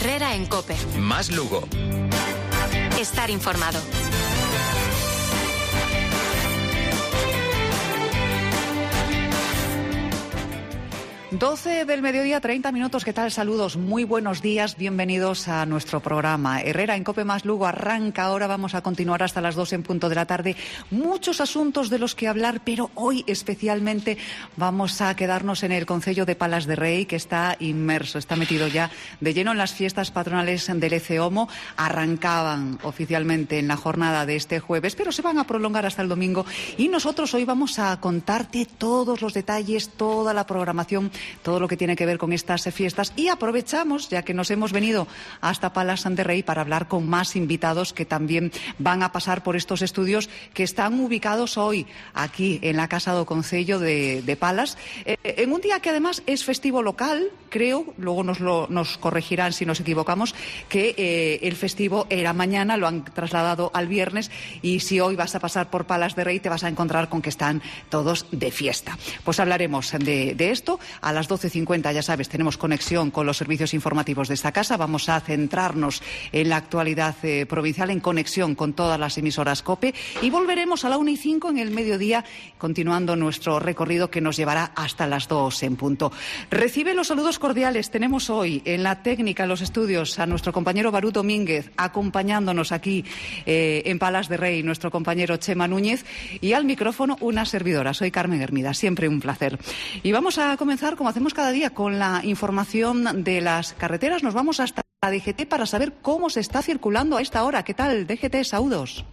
Herrera en COPE. Más Lugo. Estar informado. 12 del mediodía, 30 minutos. ¿Qué tal? Saludos, muy buenos días, bienvenidos a nuestro programa. Herrera en COPE más Lugo arranca ahora, vamos a continuar hasta las 2 en punto de la tarde. Muchos asuntos de los que hablar, pero hoy especialmente vamos a quedarnos en el concello de Palas de Rei, que está inmerso, está metido ya de lleno en las fiestas patronales del Eceomo. Arrancaban oficialmente en la jornada de este jueves, pero se van a prolongar hasta el domingo, y nosotros hoy vamos a contarte todos los detalles, toda la programación, todo lo que tiene que ver con estas fiestas, y aprovechamos, ya que nos hemos venido hasta Palas de Rei, para hablar con más invitados que también van a pasar por estos estudios que están ubicados hoy aquí en la Casa do Concello de Palas, en un día que además es festivo local. Creo, luego nos corregirán si nos equivocamos, que el festivo era mañana, lo han trasladado al viernes, y si hoy vas a pasar por Palas de Rei te vas a encontrar con que están todos de fiesta. Pues hablaremos de esto. A las 12:50, ya sabes, tenemos conexión con los servicios informativos de esta casa. Vamos a centrarnos en la actualidad provincial, en conexión con todas las emisoras COPE, y volveremos a la 1:05 en el mediodía, continuando nuestro recorrido que nos llevará hasta las 2 en punto. Recibe los saludos cordiales. Tenemos hoy en la técnica, en los estudios, a nuestro compañero Barú Domínguez, acompañándonos aquí en Palas de Rei, nuestro compañero Chema Núñez, y al micrófono una servidora. Soy Carmen Hermida, siempre un placer. Y vamos a comenzar, como hacemos cada día, con la información de las carreteras. Nos vamos hasta la DGT para saber cómo se está circulando a esta hora. ¿Qué tal, DGT Saudos?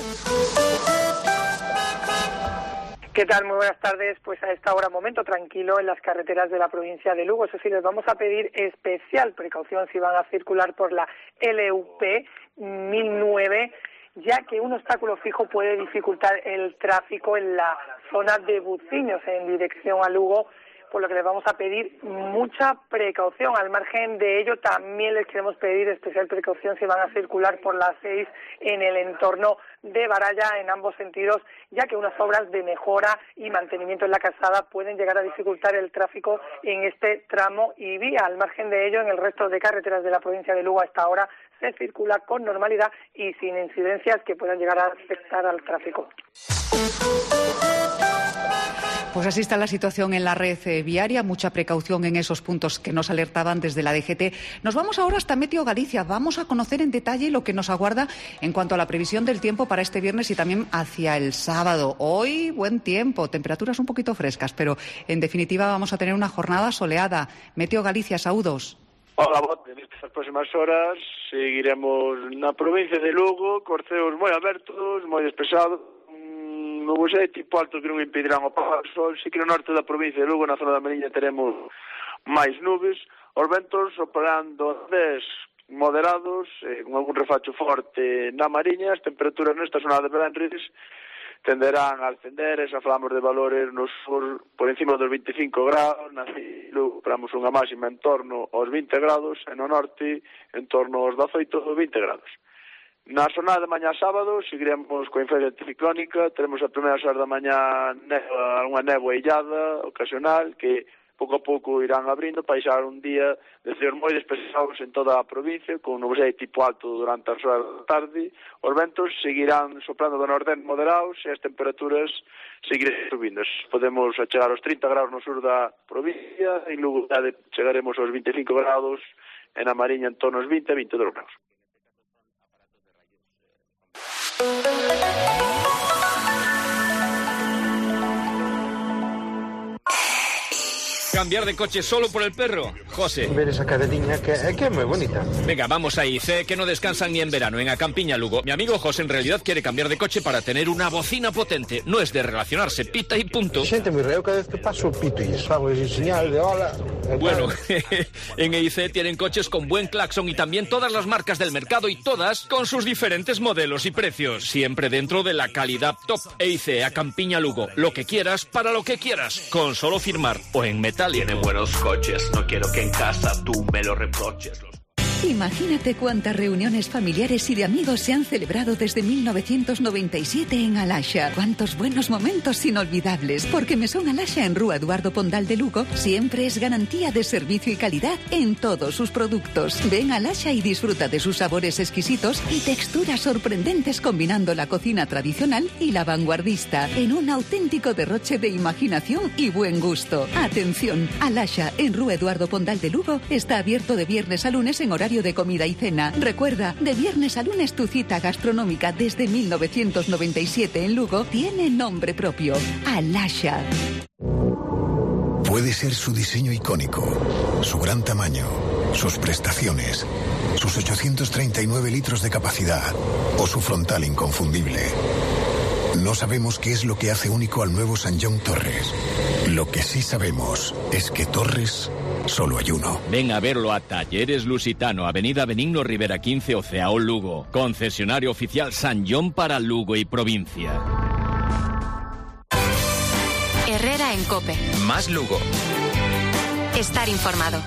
¿Qué tal? Muy buenas tardes. Pues a esta hora, momento tranquilo en las carreteras de la provincia de Lugo. Eso sí, les vamos a pedir especial precaución si van a circular por la LUP 1009, ya que un obstáculo fijo puede dificultar el tráfico en la zona de Buciños en dirección a Lugo, por lo que les vamos a pedir mucha precaución. Al margen de ello, también les queremos pedir especial precaución si van a circular por la 6 en el entorno de Baralla, en ambos sentidos, ya que unas obras de mejora y mantenimiento en la calzada pueden llegar a dificultar el tráfico en este tramo y vía. Al margen de ello, en el resto de carreteras de la provincia de Lugo a esta hora se circula con normalidad y sin incidencias que puedan llegar a afectar al tráfico. Pues así está la situación en la red viaria, mucha precaución en esos puntos que nos alertaban desde la DGT. Nos vamos ahora hasta Meteo Galicia. Vamos a conocer en detalle lo que nos aguarda en cuanto a la previsión del tiempo para este viernes y también hacia el sábado. Hoy, buen tiempo, temperaturas un poquito frescas, pero en definitiva vamos a tener una jornada soleada. Meteo Galicia, Saudos. Hola, bote. Nestas próximas horas seguiremos na provincia de Lugo, corceos moi abertos, moi despesados, nubes tipo alto que non impedirán o paso do sol. Si que no norte da provincia de Lugo, na zona da Mariña, teremos máis nubes. Os ventos soprando 10 moderados, con algún refacho forte na Mariña. As temperaturas nesta zona de Benres tenderán a ascender, xa falamos de valores no sur por encima dos 25 grados, na Lugo esperamos unha máxima en torno aos 20 grados, e no norte en torno aos 18 ou 20 grados. Na zona de mañá sábado seguiremos coa influencia anticiclónica, teremos a primeiras horas da mañá unha néboa illada ocasional que pouco a pouco irán abrindo para deixar un día de ceos moi despejados en toda a provincia, con nubosidade tipo alto durante as horas da tarde. Os ventos seguirán soprando do nordén moderados e as temperaturas seguirán subindo. Podemos chegar aos 30 grados no sur da provincia, e logo chegaremos aos 25 grados en a Mariña en torno aos 20 e 22 grados. ¿Cambiar de coche solo por el perro? José. Ver esa carediña que es muy bonita. Venga, vamos a IC, que no descansan ni en verano, en Acampiña Lugo. Mi amigo José en realidad quiere cambiar de coche para tener una bocina potente. No es de relacionarse, pita y punto. Siente muy reo cada vez que paso pito y eso hago ese señal de hola. Bueno, en EIC tienen coches con buen claxon y también todas las marcas del mercado y todas con sus diferentes modelos y precios. Siempre dentro de la calidad top. EIC, Acampiña Lugo. Lo que quieras, para lo que quieras. Con solo firmar o en metal. Tiene buenos coches, no quiero que en casa tú me lo reproches. Imagínate cuántas reuniones familiares y de amigos se han celebrado desde 1997 en Alaxa. Cuántos buenos momentos inolvidables. Porque Mesón Alaxa en Rúa Eduardo Pondal de Lugo siempre es garantía de servicio y calidad en todos sus productos. Ven a Alaxa y disfruta de sus sabores exquisitos y texturas sorprendentes combinando la cocina tradicional y la vanguardista en un auténtico derroche de imaginación y buen gusto. Atención, Alaxa en Rúa Eduardo Pondal de Lugo está abierto de viernes a lunes en horario de comida y cena. Recuerda, de viernes a lunes tu cita gastronómica desde 1997 en Lugo tiene nombre propio, Alaxa. Puede ser su diseño icónico, su gran tamaño, sus prestaciones, sus 839 litros de capacidad o su frontal inconfundible. No sabemos qué es lo que hace único al nuevo Sanyong Torres. Lo que sí sabemos es que Torres solo hay uno. Ven a verlo a Talleres Lusitano, Avenida Benigno Rivera 15, Oceao, Lugo. Concesionario oficial Sanyong para Lugo y provincia. Herrera en COPE. Más Lugo. Estar informado.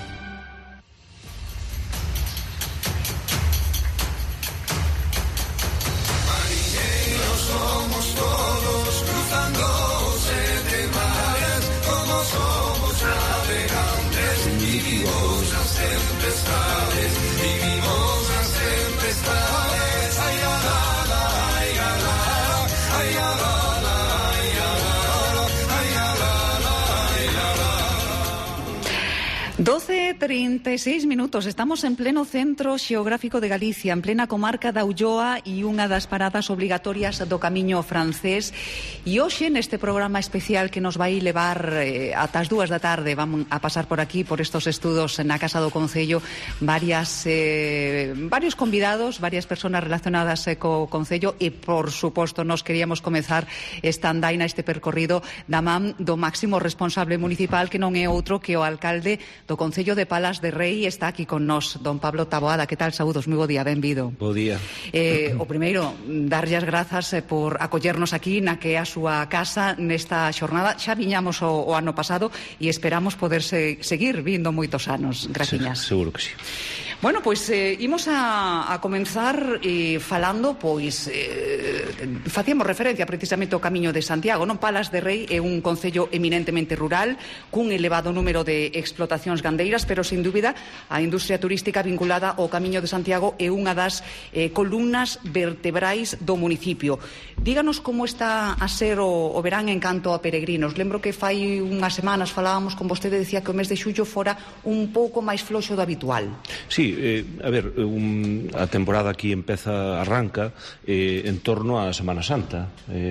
Somos todos cruzándose de mares, como somos navegantes, vivimos las tempestades, vivimos las tempestades, ay, ay, ay, ay, ay, ay, ay. 12:36 minutos. Estamos en pleno centro xeográfico de Galicia, en plena comarca da Ulloa e unha das paradas obrigatorias do camiño francés. E hoxe neste programa especial que nos vai levar ata as 2 da tarde, vamos a pasar por aquí, por estos estudos na Casa do Concello, varios convidados, varias persoas relacionadas co Concello e, por suposto, nos queríamos comezar esta andaina, este percorrido da man do máximo responsable municipal, que non é outro que o alcalde do Concello de Palas de Rei. Está aquí con nós don Pablo Taboada. Que tal? Saúdos, moi bo día, benvido. Bo día. O primeiro, darlle as grazas por acollernos aquí na que é a súa casa nesta xornada. Xa viñamos o ano pasado e esperamos poder seguir vindo moitos anos. Graciñas. Seguro que sí. Bueno, pois imos a comenzar falando, pois facíamos referencia precisamente ao Camiño de Santiago, non? Palas de Rei é un concello eminentemente rural, cun elevado número de explotacións gandeiras, pero sin dúbida a industria turística vinculada ao Camiño de Santiago é unha das columnas vertebrais do municipio. Díganos como está a ser o verán en canto a peregrinos. Lembro que fai unhas semanas falábamos con vostede, decía que o mes de xullo fora un pouco máis floxo do habitual. Sí, a ver, a temporada aquí arranca en torno a Semana Santa.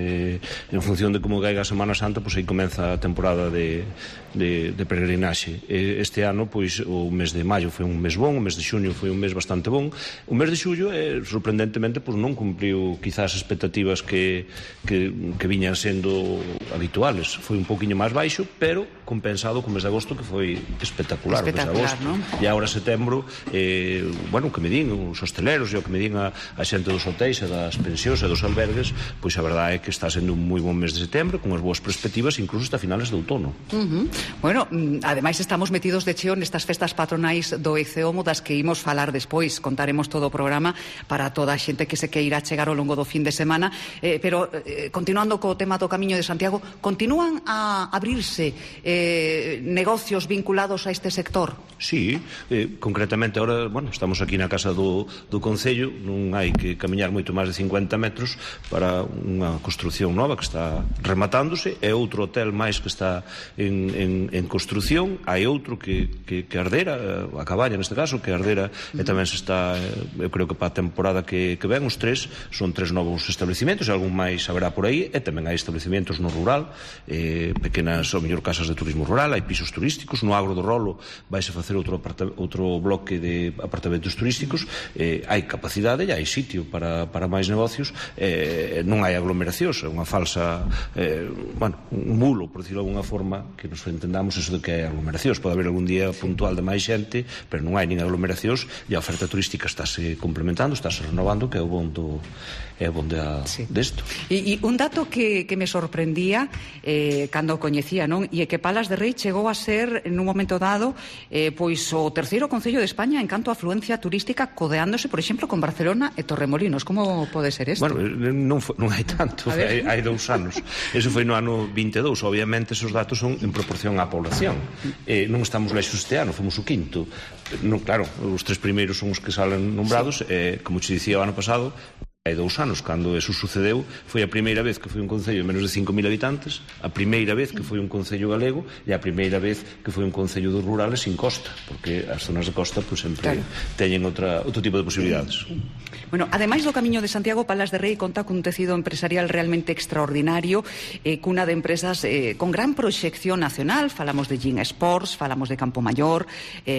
En función de como caiga a Semana Santa, pois aí comeza a temporada de peregrinaxe. Este ano, pois, o mes de maio foi un mes bon, o mes de xuño foi un mes bastante bon. O mes de xullo, sorprendentemente, pois non cumpriu quizás as expectativas que viñan sendo habituales. Foi un pouquiño máis baixo, pero compensado co mes de agosto, que foi espectacular, o mes de agosto. ¿No? E agora setembro, bueno, que me din os hosteleros e o que me din a xente dos hotéis e das pensións e dos albergues, pois a verdade é que está sendo un moi bon mes de setembro, con as boas perspectivas, incluso hasta finales de outono. Bueno, ademais estamos metidos de cheo nestas festas patronais do Eceomo, das que imos falar despois. Contaremos todo o programa para toda a xente que se queira chegar ao longo do fin de semana. Pero, continuando co tema do Camiño de Santiago, continúan a abrirse negocios vinculados a este sector? Sí, concretamente ahora, bueno, estamos aquí na Casa do Concello, non hai que camiñar moito máis de 50 metros para unha construción nova que está rematándose, é outro hotel máis que está en construción, hai outro que ardera, a caballa neste caso, que ardera e tamén se está, eu creo que para a temporada que ven, os tres, son tres novos establecimentos, e algún máis haberá por aí, e tamén hai establecimentos no rural, pequenas, ou mellor, casas de turismo rural, hai pisos turísticos, no Agro do Rolo vaise facer outro bloque de apartamentos turísticos, hai capacidade e hai sitio para máis negocios, non hai aglomeracións, é unha falsa, un bulo, por decirlo de alguna forma, que nos entendamos eso de que hai aglomeracións. Pode haber algún día puntual de máis xente, pero non hai nin aglomeracións, e a oferta turística estáse complementando, estáse renovando, que é o bon desto. E un dato que me sorprendía cando o coñecía, non? E é que Palas de Rei chegou a ser, nun momento dado, pois o terceiro concello de España en canto tanto afluencia turística codeándose, por exemplo, con Barcelona e Torremolinos. Como pode ser isto? Bueno, non hai tanto, hai 2 anos. Eso foi no ano 22. Obviamente, esos datos son en proporción á población. Non estamos lexos este ano, fomos o quinto. Non, claro, os 3 primeiros son os que salen nombrados. Como te dicía o ano pasado, hai 2 anos, cando eso sucedeu, foi a primeira vez que foi un concello de menos de 5.000 habitantes, a primeira vez que foi un concello galego e a primeira vez que foi un concello dos rurales sin costa, porque as zonas de costa pues, sempre teñen outro tipo de posibilidades. Bueno, ademais do Camiño de Santiago, Palas de Rei conta cun tecido empresarial realmente extraordinario, cunha de empresas con gran proxección nacional. Falamos de Gin Sports, falamos de Campo Mayor,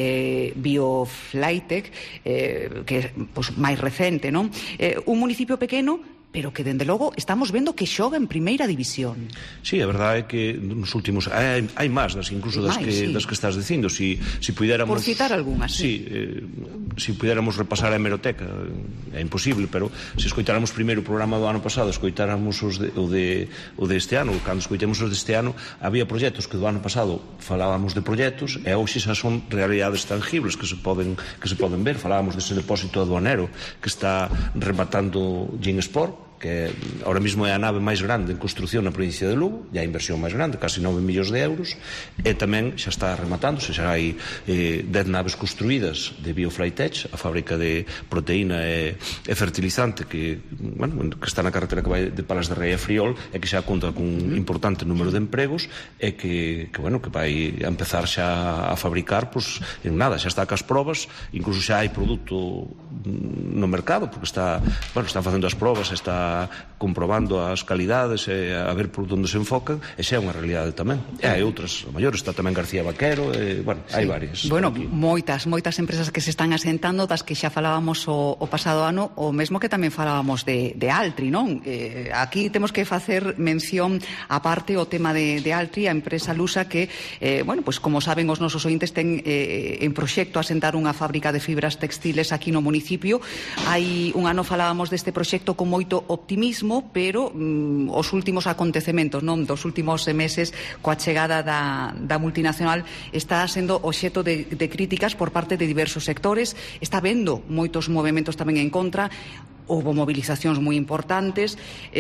Bioflytech, que é pues, máis recente, non? Un municipio pequeno, pero que, dende logo, estamos vendo que xoga en primeira división. Sí, a verdade é que nos últimos... Hai máis, incluso das que estás dicindo. Si puidéramos... Por citar algunhas, sí. Si puidéramos repasar a hemeroteca, é imposible, pero se escoitáramos primeiro o programa do ano pasado, escoitáramos o deste ano, cando escoitemos os deste ano, había proxectos que do ano pasado falábamos de proxectos, e hoxe xa son realidades tangibles que se poden ver. Falábamos dese depósito aduanero que está rematando Gin Sport, que ahora mesmo é a nave máis grande en construción na provincia de Lugo, e a inversión máis grande, casi 9 millóns de euros, e tamén xa está rematándose, xa hai 10 naves construídas de Bioflytech, a fábrica de proteína e fertilizante que está na carretera que vai de Palas de Rei a Friol, e que xa conta con un importante número de empregos, e que vai a empezar xa a fabricar, pues, en nada, xa está cas probas, incluso xa hai produto no mercado, porque están facendo as probas, está comprobando as calidades e a ver por onde se enfocan, e xa é unha realidade tamén. E hai outras maiores, está tamén García Vaquero, hai varias. Bueno, moitas empresas que se están asentando, das que xa falábamos o pasado ano, o mesmo que tamén falábamos de Altri, non? Aquí temos que facer mención aparte o tema de Altri, a empresa lusa que, pues como saben os nosos ointes, ten en proxecto asentar unha fábrica de fibras textiles aquí no municipio. Hai un ano falábamos deste proxecto con moito optimismo, pero os últimos acontecementos, non, dos últimos meses, coa chegada da multinacional, está sendo obxecto de críticas por parte de diversos sectores. Está vendo moitos movementos tamén en contra. Houbo movilizacións moi importantes,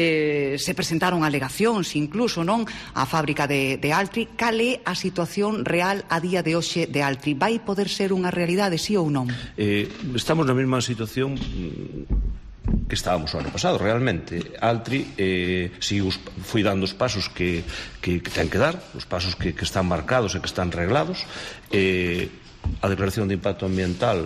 se presentaron alegacións incluso, non, á fábrica de Altri. Cal é a situación real a día de hoxe de Altri? Vai poder ser unha realidade, sí ou non? Estamos na mesma situación que estábamos o ano pasado, realmente. Altri foi dando os pasos que ten que dar, os pasos que están marcados e que están reglados. A declaración de impacto ambiental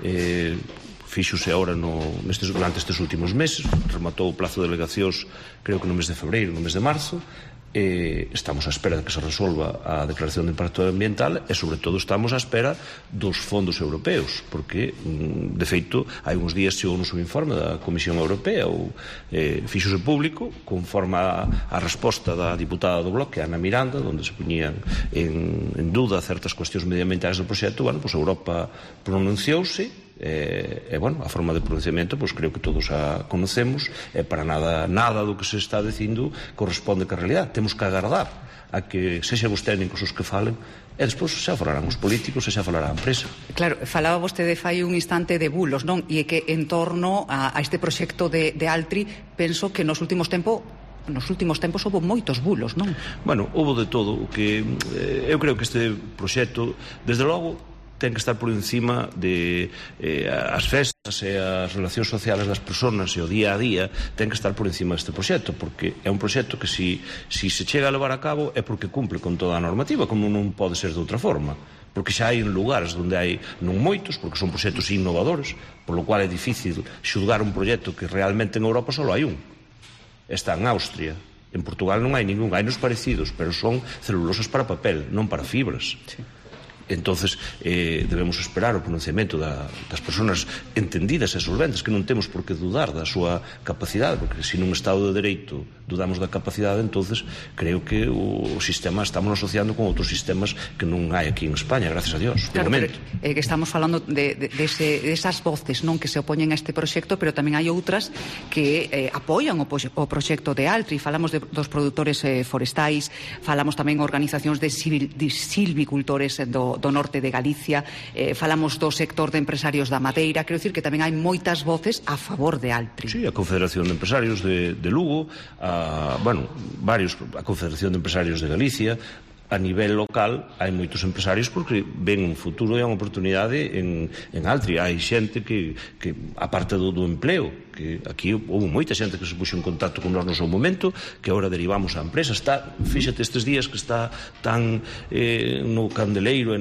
fíxose agora durante estes últimos meses, rematou o plazo de delegacións, creo que no mes de febreiro, no mes de marzo. Estamos á espera de que se resolva a declaración de impacto ambiental e, sobre todo, estamos á espera dos fondos europeos, porque, de feito, hai uns días chegou-nos un informe da Comisión Europea, ou fíxose público, conforme a resposta da diputada do Bloque, Ana Miranda, onde se poñían en duda certas cuestións medioambientais do proxecto. Pues Europa pronunciouse, a forma de pronunciamento, pues creo que todos a conocemos, e para nada do que se está dicindo corresponde ca realidade. Temos que agardar a que sexan os técnicos os que falen, e despois xa falarán os políticos e xa falará a empresa. Claro, falaba vostede fai un instante de bulos, non? E que en torno a este proxecto de Altri, penso que nos últimos tempos houve moitos bulos, non? Bueno, houve de todo. Eu creo que este proxecto, desde logo, ten que estar por encima de as festas e as relacións sociales das persoas e o día a día, ten que estar por encima deste proxecto, porque é un proxecto que si se chega a levar a cabo é porque cumple con toda a normativa, como non pode ser de outra forma, porque xa hai lugares onde hai non moitos, porque son proxectos innovadores, por lo cual é difícil xulgar un proxecto que realmente en Europa só hai un. Está en Austria. En Portugal non hai ningún, hai nos parecidos, pero son celulosas para papel, non para fibras. Sí. Entonces debemos esperar o pronunciamento das persoas entendidas e solventes, que non temos por que dudar da súa capacidade, porque se nun Estado de Dereito dudamos da capacidade, entonces creo que o sistema estamos asociando con outros sistemas que non hai aquí en España, gracias a Dios. Claro, pero que estamos falando de esas voces, non, que se opoñen a este proxecto, pero tamén hai outras que apoian o proxecto de Altri. Falamos dos produtores forestais, falamos tamén organizacións de silvicultores do norte de Galicia, falamos do sector de empresarios da Madeira, quero dicir que tamén hai moitas voces a favor de Altri. Sí, a Confederación de Empresarios de Lugo, a Confederación de Empresarios de Galicia. A nivel local hai moitos empresarios porque ven un futuro e unha oportunidade en Altri. Hai xente que aparte do empleo, que aquí houve moita xente que se puxo en contacto con nós no seu momento, que agora derivamos a empresa. Fíxate estes días que está tan no candeleiro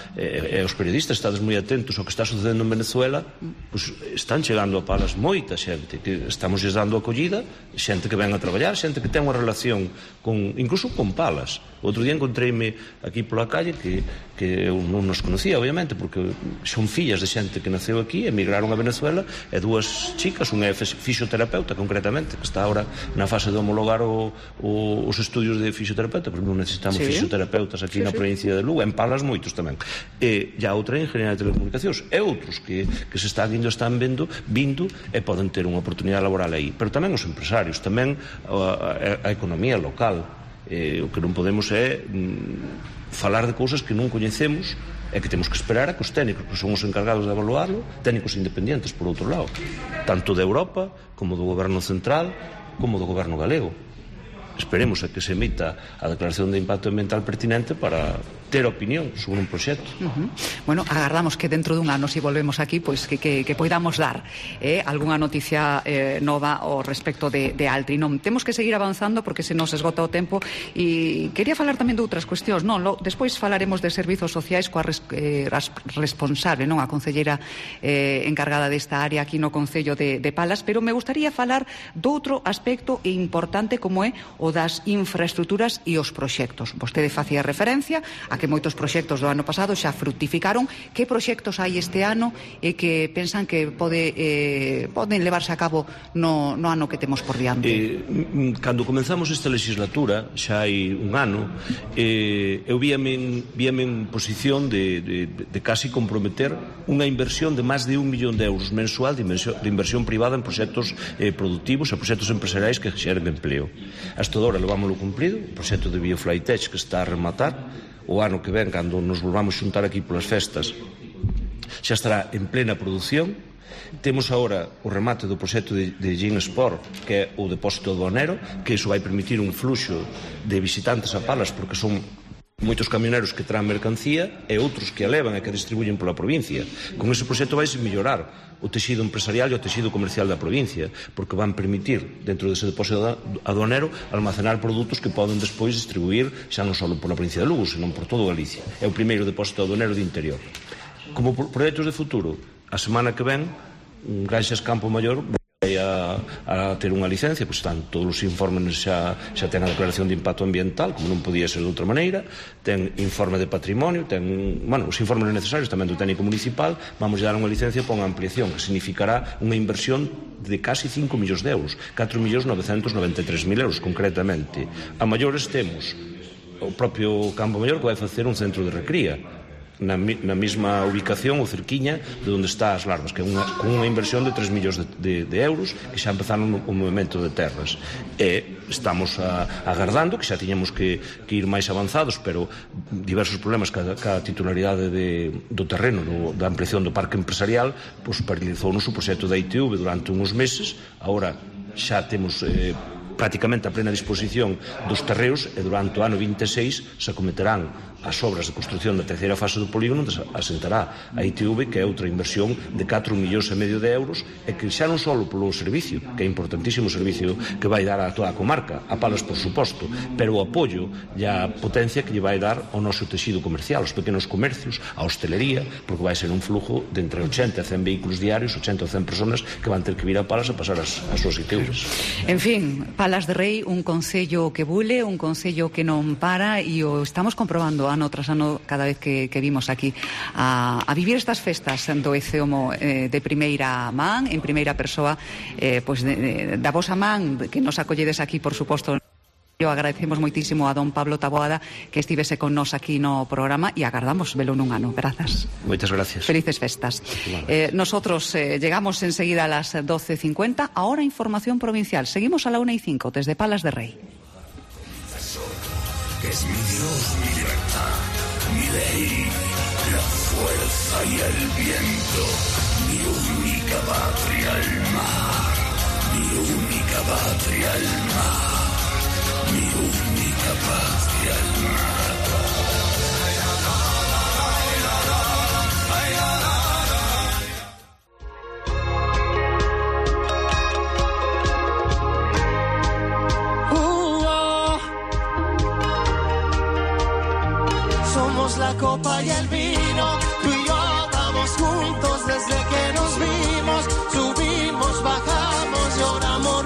e os periodistas estades moi atentos ao que está sucedendo en Venezuela, pues están chegando a Palas moita xente que estamos lles dando acollida, xente que ven a traballar, xente que ten unha relación incluso con Palas. Outro día encontreime aquí pola calle que eu non nos conocía, obviamente, porque son fillas de xente que naceu aquí, emigraron a Venezuela, e dúas chicas, unha é fisioterapeuta, concretamente, que está ahora na fase de homologar os estudios de fisioterapeuta, porque non necesitamos fisioterapeutas aquí na provincia de Lugo, en Palas moitos tamén. E a outra é engenharia de telecomunicacións, e outros que se están vindo e poden ter unha oportunidade laboral aí. Pero tamén os empresarios, tamén a economía local. O que non podemos é falar de cousas que non coñecemos e que temos que esperar a que os técnicos que son os encargados de evaluarlo, técnicos independentes por outro lado, tanto de Europa como do goberno central como do goberno galego. Esperemos a que se emita a declaración de impacto ambiental pertinente para ter opinión sobre un proxecto. Bueno, agardamos que dentro dun ano, se volvemos aquí, pois que poidamos dar algunha noticia nova ao respecto de Altri. Non, temos que seguir avanzando porque se nos esgota o tempo, e quería falar tamén de outras cuestións. Despois falaremos de servizos sociais coa responsable, a concelleira encargada desta área aquí no Concello de Palas, pero me gustaría falar doutro aspecto importante como é o das infraestructuras e os proxectos. Vostede facía referencia a que moitos proxectos do ano pasado xa fructificaron. Que proxectos hai este ano e que pensan que poden levarse a cabo no ano que temos por diante? Cando comenzamos esta legislatura, xa hai un ano, eu víame en posición de casi comprometer unha inversión de máis de 1 millón de euros mensual de inversión privada en proxectos productivos e proxectos empresariais que xeren empleo. Hasta agora levámoslo cumprido, o proxecto de Bioflytech que está a rematar. O ano que ven, cando nos volvamos xuntar aquí polas festas, xa estará en plena produción. Temos agora o remate do proxecto de Ginsport, que é o depósito aduanero, que iso vai permitir un fluxo de visitantes a Palas, porque son moitos camioneros que traen mercancía e outros que a levan e que distribuyen pola provincia. Con ese proxecto vai mellorar o texido empresarial e o texido comercial da provincia, porque van permitir, dentro dese depósito aduanero, almacenar produtos que poden despois distribuir xa non só pola provincia de Lugo, senón por todo Galicia. É o primeiro depósito aduanero de interior. Como proxectos de futuro, a semana que ven, Granxas Campo Maior vai a ter unha licencia, pois están todos os informes, xa ten a declaración de impacto ambiental, como non podía ser de outra maneira, ten informe de patrimonio, ten, os informes necesarios tamén do técnico municipal. Vamos a dar unha licencia para unha ampliación que significará unha inversión de casi 5 millóns de euros, 4.993.000 euros concretamente. A maiores temos o propio Campo Maior que vai facer un centro de recría na mesma ubicación ou cerquiña de onde está as larvas, que é con unha inversión de 3 millóns de euros, que xa empezaron o movimento de terras. E estamos agardando, que xa tiñamos que ir máis avanzados, pero diversos problemas ca titularidade do terreno, da ampliación do parque empresarial, pois paralizounos o proxecto da ITV durante uns meses. Agora xa temos prácticamente a plena disposición dos terreos, e durante o ano 26 se acometerán as obras de construción da terceira fase do polígono, onde asentará a ITV, que é outra inversión de 4,5 millóns de euros, e que xa non só polo servicio, que é importantísimo o servicio que vai dar a toda a comarca, a Palas por suposto, pero o apoio e a potencia que lle vai dar ao noso texido comercial, aos pequenos comercios, a hostelería, porque vai ser un flujo de entre 80 e 100 vehículos diarios, 80 ou 100 personas que van ter que vir a Palas a pasar as súas ITVs. En fin, Palas de Rei, un concello que bule, un concello que non para, e o estamos comprobando ano tras ano cada vez que vimos aquí a vivir estas festas do ECEOMO de primeira man, en primeira persoa, pois da vosa man, que nos acolledes aquí, por suposto. Eu agradecemos moitísimo a don Pablo Taboada que estivese con nós aquí no programa, e agardamos velo nun ano. Grazas. Moitas gracias. Felices festas. Nosotros llegamos enseguida a las 12:50. Ahora información provincial. Seguimos a la 1:05 desde Palas de Rei. Que es mi Dios, mi libertad, mi ley. fuerza y el viento, mi única patria el mar, mi única patria el mar, mi única patria el mar. La copa y el vino, tú y yo vamos juntos desde que nos vimos, subimos, bajamos, lloramos,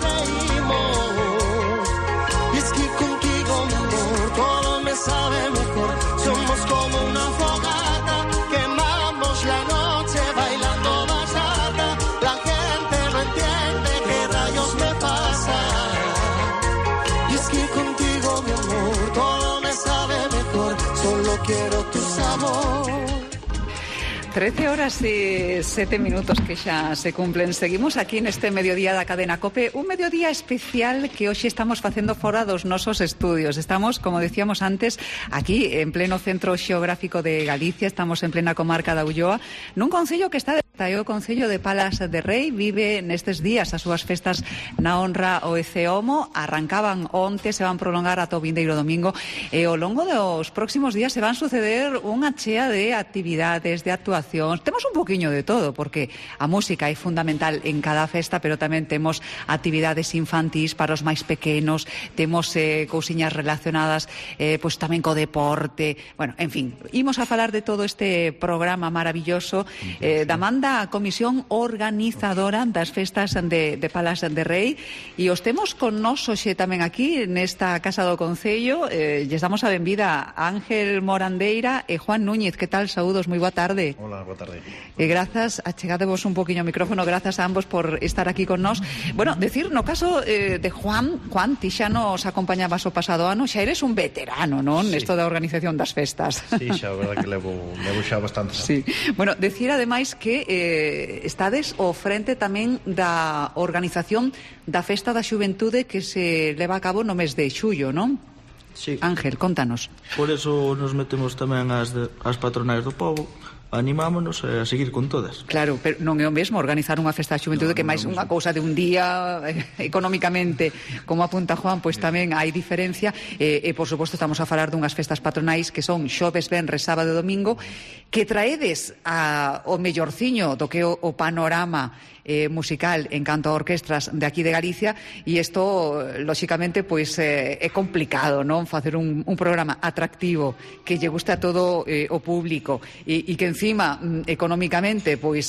reímos. Y es que contigo, mi amor, todo me sabe mejor. Somos como una fogata, quemamos la noche bailando bachata. La gente no entiende qué rayos me pasa. Y es que contigo, mi amor, todo me sabe mejor. Solo quiero tu sabor. 13 horas e 7 minutos que xa se cumplen. Seguimos aquí neste mediodía da cadena COPE, un mediodía especial que hoxe estamos facendo fora dos nosos estudios. Estamos, como decíamos antes, aquí en pleno centro xeográfico de Galicia, estamos en plena comarca da Ulloa, nun concello que está de o concello de Palas de Rei. Vive nestes días as súas festas na honra ao Eceomo. Arrancaban onte, se van prolongar ata o vindeiro domingo e ao longo dos próximos días se van suceder unha chea de actividades, de actuacións. Temos un poquinho de todo, porque a música é fundamental en cada festa, pero tamén temos actividades infantís para os máis pequenos, temos cousiñas relacionadas pois tamén co deporte. Bueno, en fin, imos a falar de todo este programa maravilloso da man da Comisión Organizadora das Festas de Palas de Rei, e os temos con nós hoxe tamén aquí nesta Casa do Concello. Lles damos a benvida a Ángel Morandeira e Juan Núñez. Que tal? Saúdos, moi boa tarde. Hola, boa tarde. E grazas, achegadevos un poquinho o micrófono, grazas a ambos por estar aquí con nós. Bueno, decir, no caso de Juan, ti xa nos acompañabas o pasado ano, xa eres un veterano, non? Sí. Nesto da organización das festas. Sí, xa, a verdad que levo xa bastante. Sí. Bueno, decir ademais que estades ao frente tamén da organización da Festa da Xuventude que se leva a cabo no mes de xullo, non? Sí. Ángel, contanos. Por eso nos metemos tamén as patronais do pobo, animámonos a seguir con todas. Claro, pero non é o mesmo organizar unha festa da xuventude, que máis unha cousa de un día económicamente, como apunta Juan, pois tamén hai diferencia, e por suposto estamos a falar dunhas festas patronais que son xoves, venres, sábado e domingo, que traedes o mellorciño do que o panorama musical en canto a orquestras de aquí de Galicia, e isto, lóxicamente, pois é complicado, non? Facer un programa atractivo que lle guste a todo o público e que encima económicamente pois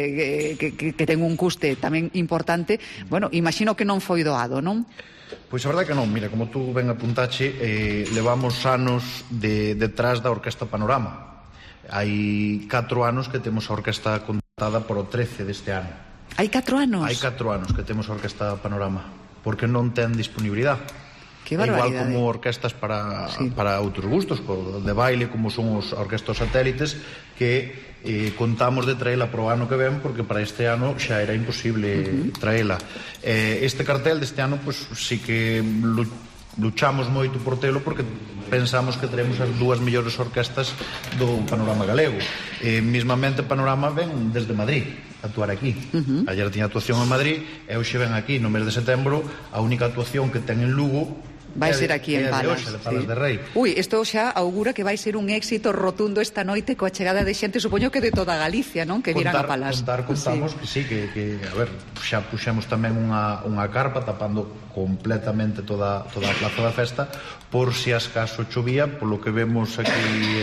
que ten un custe tamén importante. Bueno, imagino que non foi doado, non? Pois a verdade que non, mira, como tú ben apuntache, levamos anos detrás da Orquesta Panorama. Hai 4 anos que temos a orquesta contratada por o 13 deste ano. Hai 4 anos? Hai 4 anos que temos a Orquesta Panorama, porque non ten disponibilidade. Que barbaridade. Igual como orquestas para outros gustos, de baile, como son os orquestas satélites, que contamos de traela para o ano que ven, porque para este ano xa era imposible traela. Este cartel deste ano, pois sí que luchamos moito por telo, porque pensamos que teremos as 2 mellores orquestas do panorama galego. Mismamente Panorama ven desde Madrid a actuar aquí. Ayer tiña actuación en Madrid e hoxe ven aquí no mes de setembro. A única actuación que ten en Lugo vai ser aquí en Palas, de Palas de Rei. Ui, isto xa augura que vai ser un éxito rotundo esta noite coa chegada de xente, supoño que de toda Galicia, non? Que viran a Palas. Contamos que sí, que a ver, xa puxemos tamén unha carpa tapando completamente toda a plaza da festa, por si acaso chovía, polo que vemos aquí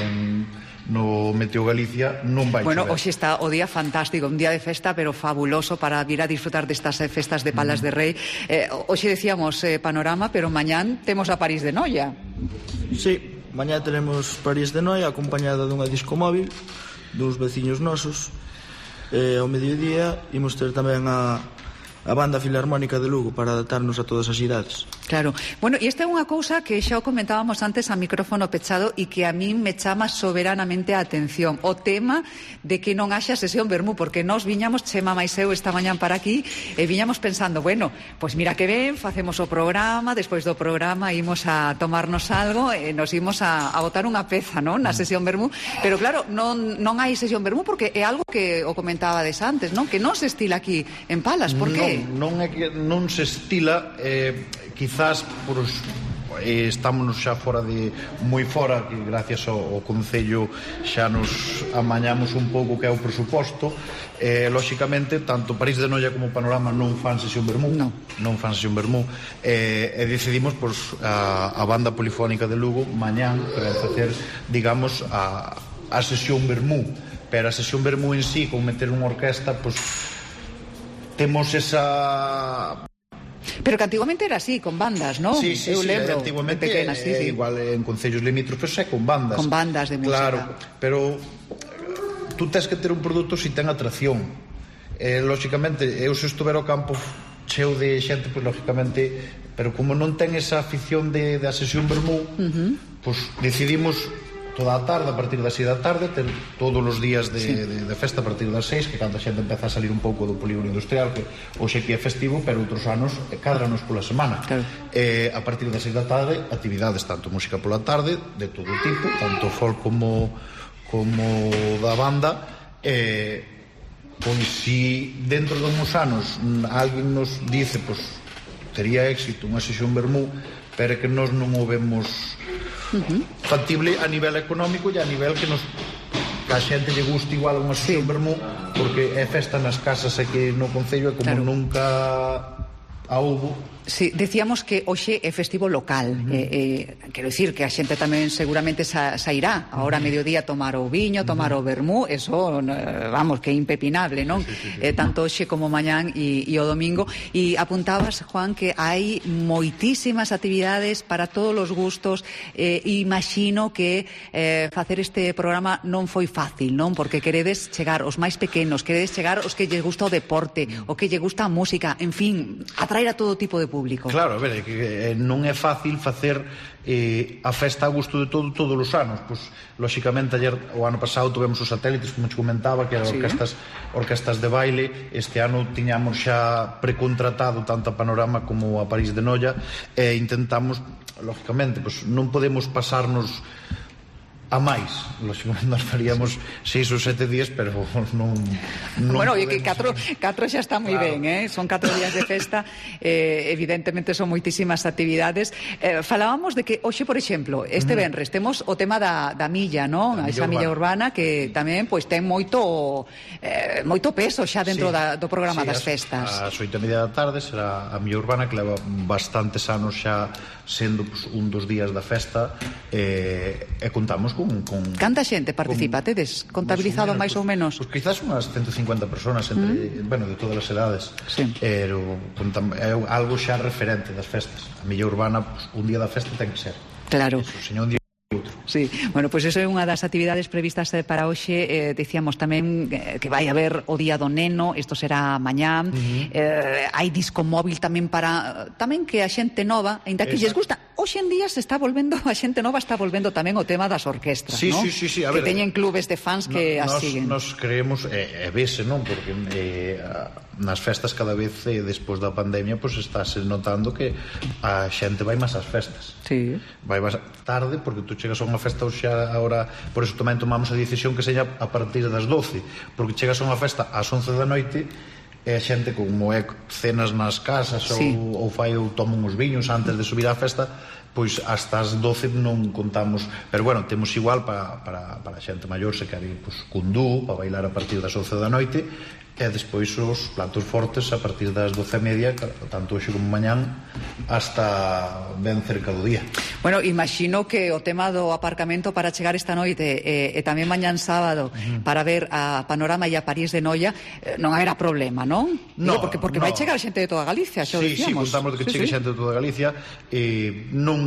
no Meteo Galicia non vai chover. Bueno, hoxe está o día fantástico, un día de festa, pero fabuloso para vir a disfrutar destas festas de Palas de Rei. Hoxe decíamos Panorama, pero mañán temos a París de Noia. Sí, mañá tenemos París de Noia acompañada dunha disco móvil dos veciños nosos. Ao mediodía imos ter tamén a Banda Filarmónica de Lugo para adaptarnos a todas as idades. Claro. Bueno, e esta é unha cousa que xa o comentábamos antes a micrófono pechado e que a min me chama soberanamente a atención. O tema de que non haxa sesión vermú, porque nós viñamos, Chema máis eu, esta mañán para aquí, e viñamos pensando, bueno, pois mira que ben, facemos o programa, despois do programa imos a tomarnos algo e nos imos a botar unha peza, non? Na sesión vermú. Pero claro, non hai sesión vermú porque é algo que o comentabades antes, non? Que non se estila aquí en Palas, por que? Non é que non se estila, quizás por estamos xa moi fora, que gracias ao Concello xa nos amañamos un pouco que é o presuposto. Lóxicamente, tanto París de Noia como Panorama non fan sesión vermú, non fan sesión vermú, e decidimos a banda polifónica de Lugo mañán para facer, digamos, a sesión vermú. Pero a sesión vermú en sí, con meter unha orquesta, temos esa... Pero que antiguamente era así, con bandas, non? Sí, eu lembro, antiguamente pequena, igual en concellos limítrofes é con bandas. Con bandas de música. Claro, pero tú tens que ter un produto si ten atracción. Lóxicamente, eu se estuver ao campo cheo de xente, pois lóxicamente, pero como non ten esa afición de a sesión vermú, pois decidimos toda a tarde, a partir das 6 da tarde, ter todos os días de festa a partir das 6, que cando a xente empeza a salir un pouco do polígono industrial, que hoxe aquí é festivo, pero outros anos cadranos pola semana. Claro. A partir das 6 da tarde, actividades tanto música pola tarde, de todo tipo, tanto folk como da banda. Pois si dentro de uns anos alguén nos dice, pois tería éxito unha sesión vermú, pero que nós non o vemos factible a nivel económico e a nivel que a xente lle guste igual unha sesión vermú, porque é festa nas casas e que no Concello é como nunca a houbo. Sí, decíamos que hoxe é festivo local. Quero dicir que a xente tamén seguramente sairá a hora mediodía a tomar o viño, tomar o vermú, eso, vamos, que é impepinable, non? Tanto hoxe como mañán e o domingo. E apuntabas, Juan, que hai moitísimas actividades para todos os gustos. Imagino que facer este programa non foi fácil, non? Porque queredes chegar aos máis pequenos, queredes chegar aos que lles gusta o deporte, o que lle gusta a música, en fin, atraer a todo tipo de público. Claro, a ver, que non é fácil facer a festa a gusto de todos os anos. Pois, lóxicamente, o ano pasado tivemos os satélites, como te comentaba, que eran orquestas de baile. Este ano tiñamos xa precontratado tanto a Panorama como a París de Noia, e intentamos, lóxicamente, pois non podemos pasarnos a máis, lóxicamente nós faríamos 6 ou 7 días, pero non bueno, e que 4 xa está moi ben, son 4 días de festa, evidentemente son moitísimas actividades. Falábamos de que hoxe, por exemplo, este venres temos o tema da milla, non? Esa milla urbana que tamén pois ten moito peso xa dentro do programa das festas. Ás 8:30 da tarde será a milla urbana, que leva bastantes anos xa sendo un dos días da festa, e contamos con... Canta xente participa? Tedes contabilizado máis ou menos? Pois quizás unhas 150 personas entre, bueno, de todas as edades, pero é algo xa referente das festas. A milla urbana, un día da festa ten que ser. Claro. Señor, un día outro. Sí, bueno, pois iso é unha das actividades previstas para hoxe. Dicíamos tamén que vai haber o Día do Neno, isto será mañán. Hai disco móvil tamén para tamén que a xente nova, aínda que lles gusta. Hoxe en día se está volvendo, a xente nova está volvendo tamén o tema das orquestras, non? Sí, a ver, que teñen clubes de fans que as siguen. Nos creemos, e vese, non? Porque nas festas cada vez despois da pandemia pois estáse notando que a xente vai máis ás festas. Sí. Vai máis tarde, porque tú chegas a unha festa xa agora, por eso tamén tomamos a decisión que seña a partir das 12, porque chegas a unha festa ás 11 da noite e a xente, como é cenas nas casas ou toma uns viños antes de subir á festa, pois hasta as 12 non contamos, pero bueno, temos igual para a xente maior, se quere pois, cundú, para bailar a partir das 11 da noite, e despois os platos fortes a partir das 12:30, tanto hoxe como mañán, hasta ben cerca do día. Bueno, imagino que o tema do aparcamento para chegar esta noite e tamén mañán sábado para ver a Panorama e a París de Noia non haberá problema, non? No, porque vai chegar xente de toda Galicia, xa o dicíamos. Sí, contamos de que chegue xente de toda Galicia, non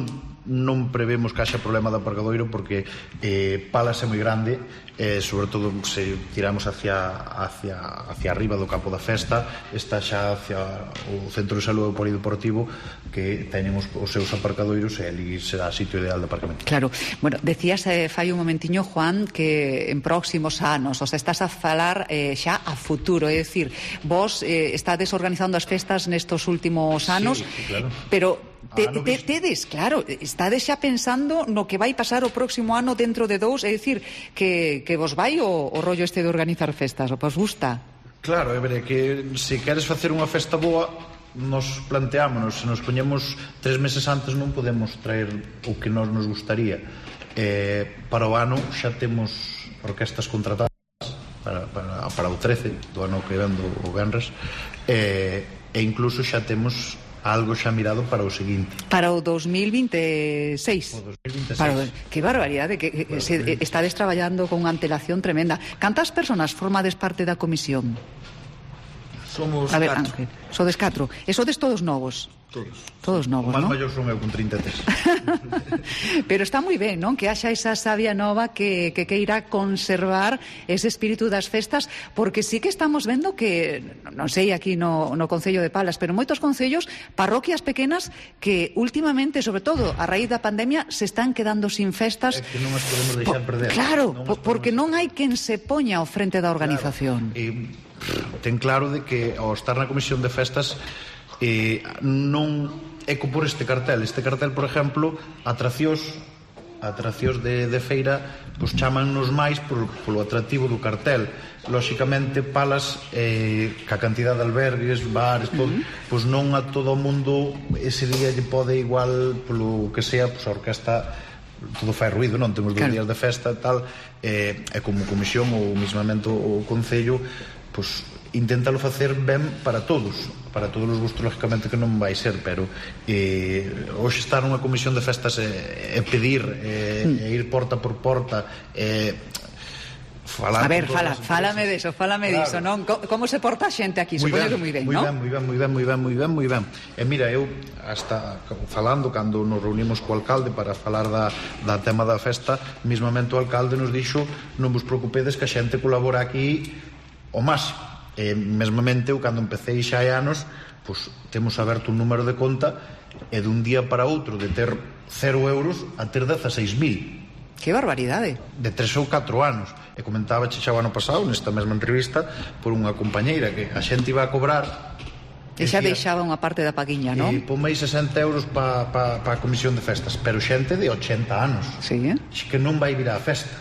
non prevemos que haxa problema de aparcadoiro porque Palas é moi grande, sobre todo se tiramos hacia arriba do campo da festa, está xa hacia o centro de saúde polideportivo, que teñen os seus aparcadoiros e ali será sitio ideal de aparcamento. Claro, bueno, decías fai un momentiño, Juan, que en próximos anos, o sea, estás a falar xa a futuro, é dicir, vos estades organizando as festas nestos últimos anos, sí, claro. Pero tedes, claro, estades xa pensando no que vai pasar o próximo ano dentro de 2, é dicir, que vos vai o rollo este de organizar festas, o vos gusta? Claro, é ver, que se queres facer unha festa boa, nos planteámonos, se nos poñemos 3 meses antes non podemos traer o que nos gustaría. Para o ano xa temos orquestas contratadas para o 13 do ano que ven do Benres, e incluso xa temos algo xa mirado para o seguinte. Para o 2026. O 2026. Que barbaridade, que estades traballando con unha antelación tremenda. Cantas persoas formades parte da comisión? Somos 4. Ángel. Sodes 4. E sodes todos novos? Todos novos, non? O máis non? maior son eu con 33. Pero está moi ben, non? Que haxa esa sabia nova que queira conservar ese espírito das festas, porque sí que estamos vendo que, non sei aquí no Concello de Palas, pero moitos concellos, parroquias pequenas que últimamente, sobre todo a raíz da pandemia, se están quedando sin festas. É que non as podemos deixar perder. Claro, porque non hai quen se poña ao frente da organización. Claro. Ten claro de que ao estar na comisión de festas non é co por este cartel, por exemplo, atraccións de feira, pois chamannos máis polo atractivo do cartel. Lóxicamente Palas, ca cantidad de albergues, bares, todo, pois non a todo o mundo ese día lle pode igual, polo que sea, pois a orquesta todo fai ruido, non? Temos 2 días de festa e tal, e como comisión ou mismamente o Concello, pois inténtalo facer ben para todos os gustos, lógicamente que non vai ser, pero hoxe estar nunha comisión de festas e pedir e ir porta por porta falar. A ver, fálame deso, non? Como se porta a xente aquí? Supoño que moi ben, non? Moi ben. E mira, eu hasta falando, cando nos reunimos co alcalde para falar da tema da festa, mismamente o alcalde nos dixo: non vos preocupedes que a xente colabora aquí o máximo. Mesmamente, eu cando empecé xa hai anos, pois temos aberto un número de conta e dun día para outro de ter 0 euros a ter 16.000. Que barbaridade. De 3 ou 4 anos. E comentaba xa o ano pasado, nesta mesma entrevista, por unha compañeira que a xente iba a cobrar e xa deixaba unha parte da paguiña, non? E pomei 60 euros pa a comisión de festas, pero xente de 80 anos. Sí, que non vai vir á festa.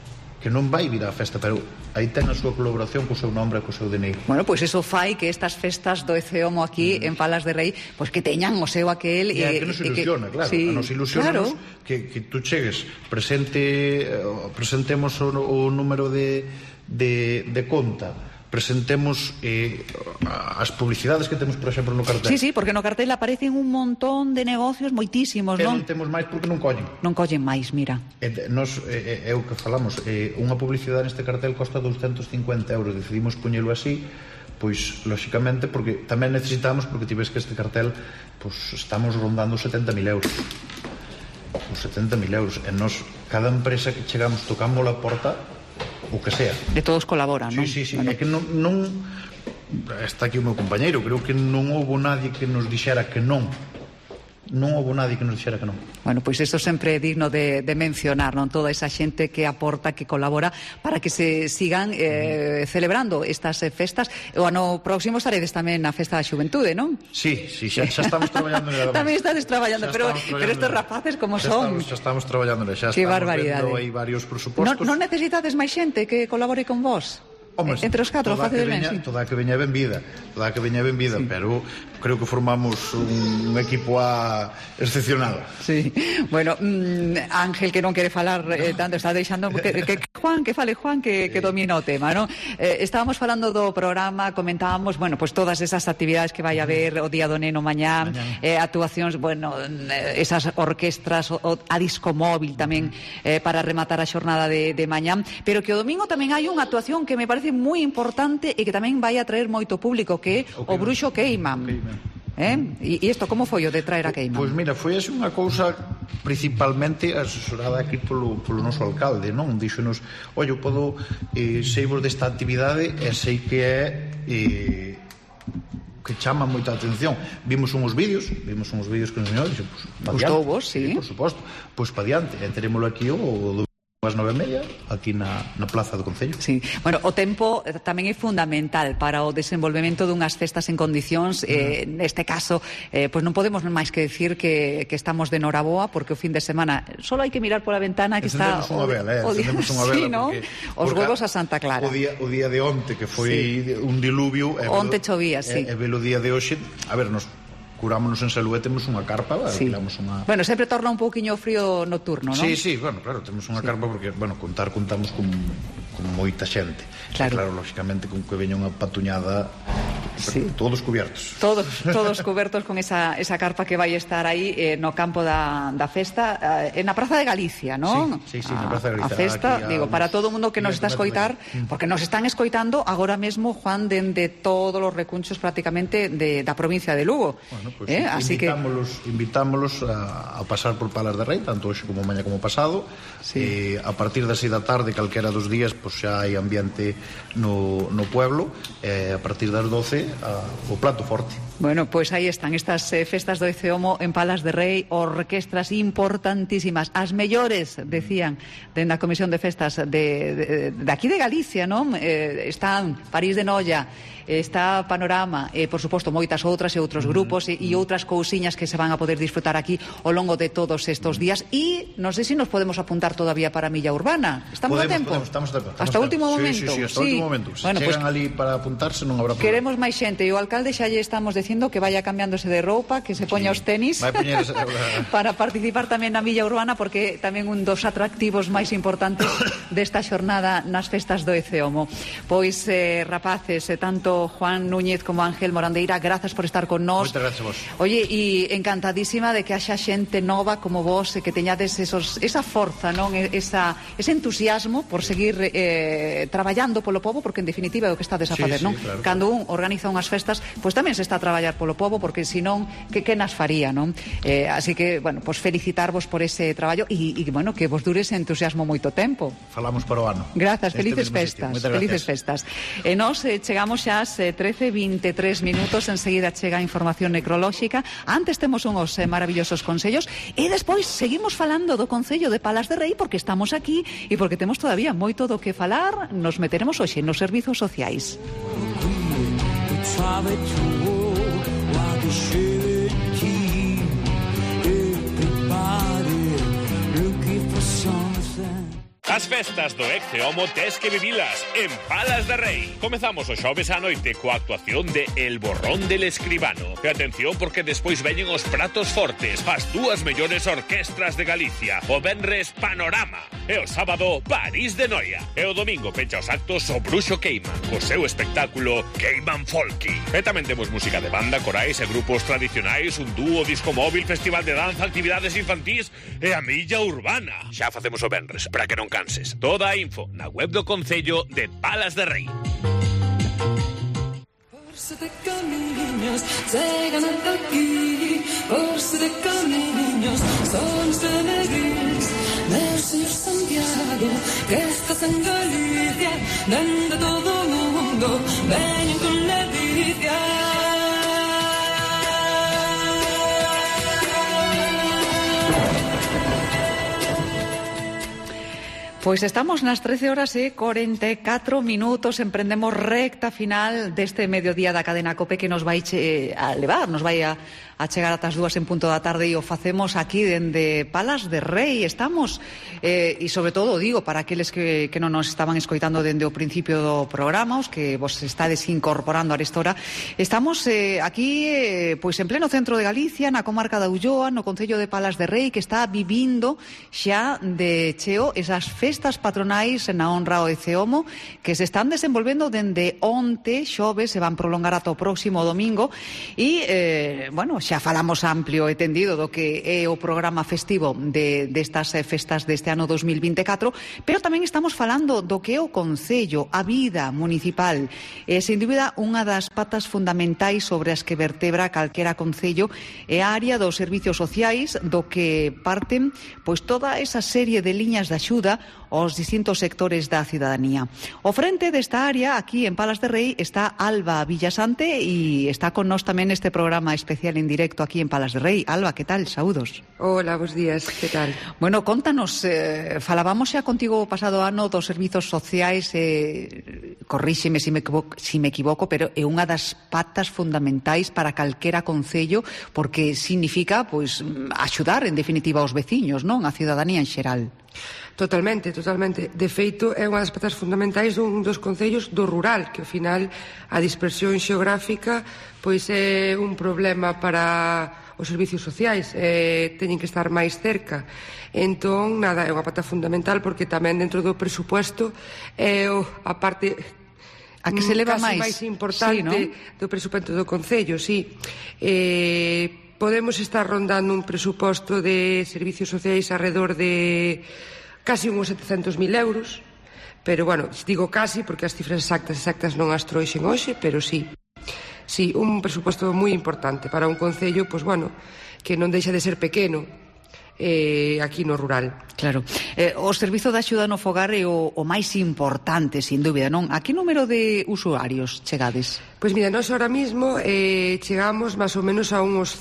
Pero aí ten a súa colaboración co seu nombre e co seu DNI. Bueno, pois eso fai que estas festas do ECEOMO aquí en Palas de Rei, pois que teñan o seu aquel e que nos ilusiona, claro, sí, nos ilusiona que tú chegues, presentemos o número de conta, presentemos as publicidades que temos, por exemplo, no cartel. Sí, porque no cartel aparecen un montón de negocios moitísimos, non? E non temos máis porque non collen. Non collen máis, mira. É o que falamos, unha publicidade neste cartel costa 250 euros, decidimos poñelo así, pois, lóxicamente, porque tamén necesitamos, porque ti ves que este cartel, pois, estamos rondando 70.000 euros. Os 70.000 euros. E nos, cada empresa que chegamos, tocamos a porta, o que sea. De todos colaboran, non? Sí. Bueno. É que non está aquí o meu compañeiro, creo que non houbo nadie que nos dixera que non. Bueno, pois iso sempre é digno de mencionar, non? Toda esa xente que aporta, que colabora para que se sigan celebrando estas festas. O ano próximo estaredes tamén na Festa da Xuventude, non? Sí, xa estamos traballando nela. Tamén estades traballando, pero estes rapaces como son? Xa estamos traballando nela, xa estamos vendo aí varios presupostos. Non necesitades máis xente que colabore con vos? Entre os 4, facilmente. Toda que veña benvida, sí. Pero creo que formamos un equipo excepcional. Sí. Bueno, Ángel, que non quere falar tanto, está deixando que fale Juan, que domina o tema, non? Estábamos falando do programa, comentábamos, bueno, pues todas esas actividades que vai haber o Día do Neno mañá, actuacións, bueno, esas orquestras, a disco móvil tamén para rematar a xornada de mañá, pero que o domingo tamén hai unha actuación que me parece moi importante e que tamén vai atraer moito público, que é o Bruxo Queiman. E isto, como foi o de traer a Queiman? Pois mira, foi así unha cousa principalmente asesorada aquí polo noso alcalde, non? Díxonos, ollo, podo seivos desta actividade e sei que é que chama moita atención. Vimos uns vídeos que o señor dixo, gustou vos, sí? Por suposto, pois pa diante, e terémolo aquí o as 9:30 aquí na Plaza do Concello. Sí. Bueno, o tempo tamén é fundamental para o desenvolvemento dunhas festas en condicións. Neste caso, pois non podemos máis que decir que estamos de noraboa, porque o fin de semana só hai que mirar pola ventana que está unha vela, sí, ¿no? Os huevos a Santa Clara. O día de onte que foi un diluvio, onte chovía, sí. E velo día de hoxe, a ver, nos curámonos en Salúe, temos unha carpa, alquilamos unha... Bueno, sempre torna un pouquiño frío nocturno, non? Sí, bueno, claro, temos unha carpa porque, bueno, contamos con moita xente. Claro, lógicamente, con que veña unha patuñada, todos cubiertos. Todos cubertos con esa carpa que vai estar aí no campo da festa, na Praza de Galicia, non? Sí, na Praza de Galicia. A festa, digo, para todo o mundo que nos está a escoitar, porque nos están escoitando agora mesmo, Juan, dende todos os recunchos prácticamente da provincia de Lugo. Bueno, pues invitámolos a pasar por Palas de Rei, tanto hoxe como mañá como pasado. A partir das 6 da tarde, calquera dos días, pues xa hai ambiente no pueblo. A partir das 12, o plato forte. Bueno, pues aí están estas festas do Eceomo en Palas de Rei, orquestras importantísimas, as mellores, decían, dende a Comisión de Festas de aquí de Galicia, non? Están París de Noia, está Panorama, por suposto moitas outras e outros grupos e outras cousiñas que se van a poder disfrutar aquí ao longo de todos estos días. E non sei se nos podemos apuntar todavía para a Milla Urbana. Estamos a tempo? Estamos a tempo. Hasta o último momento? Sí, hasta o último momento. Se chegan ali para apuntarse non habrá problema. Queremos máis xente e o alcalde xa lle estamos dicindo que vaya cambiándose de roupa, que se poña os tenis para participar tamén na Milla Urbana, porque tamén un dos atractivos máis importantes desta xornada nas festas do Eceomo. Pois, rapaces, tanto Juan Núñez como Ángel Morandeira, grazas por estar con nós. Moitas gracias vos. Oye, e encantadísima de que haxa xente nova como vos, que teñades esa forza, non? Ese entusiasmo por seguir traballando polo pobo, porque en definitiva é o que estades a facer, non? Claro. Cando un organiza unhas festas, pois tamén se está a traballar polo pobo, porque senón que nas faría, non? Así que, bueno, pois felicitarvos por ese traballo e bueno, que vos dure ese entusiasmo moito tempo. Falamos para o ano. Grazas, felices festas. Felices festas. E nós chegamos xa ás 13:23 minutos, enseguida chega a información necrolóxica. Antes temos uns maravillosos consellos e despois seguimos falando do Concello de Palas de Rei, porque estamos aquí e porque temos todavía moito do que falar. Nos meteremos hoxe nos servizos sociais. As festas do Eceomo tes que vivilas en Palas de Rei. Comezamos o xoves á noite coa actuación de El Borrón del Escribano. E atención, porque despois veñen os pratos fortes, as dúas mellores orquestras de Galicia. O venres Panorama e o sábado París de Noia. E o domingo pecha os actos o Bruxo Queiman, co seu espectáculo Queiman Folky. E tamén temos música de banda, corais e grupos tradicionais, un dúo, disco móvil, festival de danza, actividades infantís e a Milla Urbana. Xa facemos o venres, para que non canses. Toda a info na web do Concello de Palas de Rei. Por de camiños chegan ata aquí, por de camiños son os peregrinos. Meu señor Santiago, que estás en Galicia, dende todo o mundo veñen con ledicia. Pois estamos nas 13:44, emprendemos recta final deste mediodía da cadena COPE que nos vai a levar, nos vai a chegar ata as 2 en punto da tarde e o facemos aquí dende Palas de Rei. Estamos, e sobre todo digo para aqueles que non nos estaban escoitando dende o principio do programa, os que vos estades incorporando a esta hora, estamos aquí pois en pleno centro de Galicia, na comarca da Ulloa, no Concello de Palas de Rei, que está vivindo xa de cheo esas festas patronais na honra ao Eceomo que se están desenvolvendo dende onte xoves, se van prolongar ata o próximo domingo e, bueno, xa xa falamos amplio e tendido do que é o programa festivo destas festas deste ano 2024, pero tamén estamos falando do que é o Concello, a vida municipal. Sen dúbida, unha das patas fundamentais sobre as que vertebra calquera concello é a área dos servicios sociais, do que parten pois toda esa serie de liñas de axuda aos distintos sectores da cidadanía. Ao frente desta área, aquí en Palas de Rei, está Alba Villasante e está con nós tamén este programa especial en directo aquí en Palas de Rei. Alba, que tal? Saúdos. Hola, bons días, que tal? Bueno, contanos, falábamos xa contigo o pasado ano dos servizos sociais, corríxeme se me equivoco, pero é unha das patas fundamentais para calquera concello, porque significa, pois, axudar, en definitiva, aos veciños, non? A cidadanía en xeral. Totalmente. De feito, é unha das patas fundamentais dun dos concellos do rural, que ao final a dispersión xeográfica pois é un problema para os servicios sociais, teñen que estar máis cerca. Entón, nada, é unha pata fundamental porque tamén dentro do presupuesto é a parte a que se leva máis importante, sí, ¿no?, do presupuesto do concello, sí. Podemos estar rondando un presuposto de servicios sociais alrededor de casi uns 700.000 euros, pero, bueno, digo casi porque as cifras exactas non as trouxen hoxe, pero sí, un presuposto moi importante para un concello, pois, bueno, que non deixa de ser pequeno aquí no rural. Claro. O servizo de axuda no fogar é o máis importante, sin dúbida, non? A que número de usuarios chegades? Pois mira, nós ahora mismo chegamos máis ou menos a uns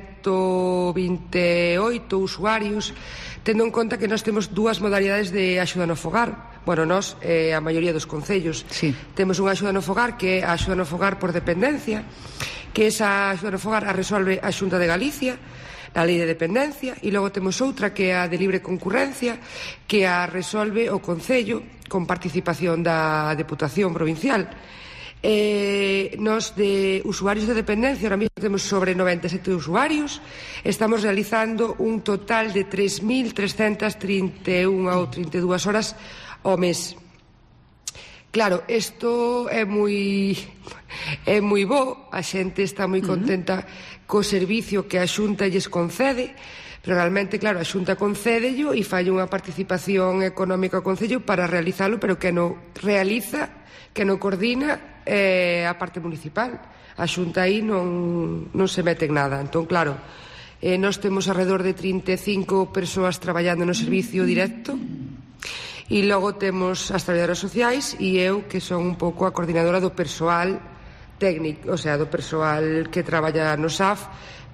128 usuarios, tendo en conta que nós temos dúas modalidades de axuda no fogar. Bueno, nós, a maioría dos concellos, sí, temos unha axuda no fogar que é a axuda no fogar por dependencia, que esa axuda no fogar a resolve a Xunta de Galicia, a Lei de Dependencia, e logo temos outra que é a de libre concurrencia, que a resolve o Concello con participación da Deputación Provincial. Nos de usuarios de dependencia ahora mismo temos sobre 97 usuarios, estamos realizando un total de 3.331 ou 32 horas ao mes. Claro, isto é moi bo, a xente está moi contenta co servicio que a Xunta lles concede, pero realmente, claro, a Xunta concédello e fai unha participación económica ao Concello para realizalo, pero que non realiza, que non coordina a parte municipal. A Xunta aí non se mete en nada. Entón, claro, nós temos alrededor de 35 persoas traballando no servicio directo, e logo temos as traballadoras sociais e eu, que son un pouco a coordinadora do persoal técnico, o sea, do persoal que traballa no SAF,